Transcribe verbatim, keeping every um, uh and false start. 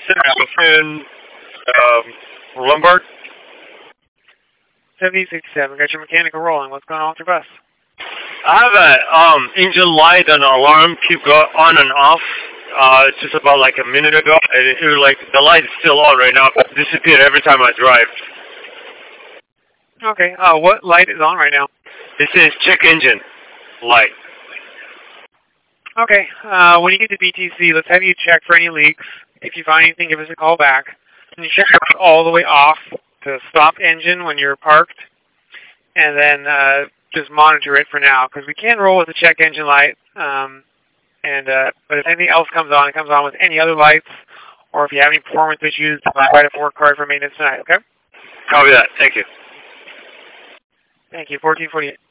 in um, Lombard. seventy sixty-seven, got your mechanical rolling. What's going on with your bus? I have a um, engine light and alarm keep go on and off. Uh, just about like a minute ago. And it, it was like the light is still on right now, but it disappeared every time I drive. Okay. Uh, what light is on right now? It says check engine light. Okay. Uh, when you get to B T C, let's have you check for any leaks. If you find anything, give us a call back. And you check it all the way off to stop engine when you're parked, and then uh, just monitor it for now, because we can roll with the check engine light. Um, and uh, but if anything else comes on, it comes on with any other lights, or if you have any performance issues, write a four card for maintenance tonight. Okay. Copy that. Thank you. Thank you. fourteen forty-eight.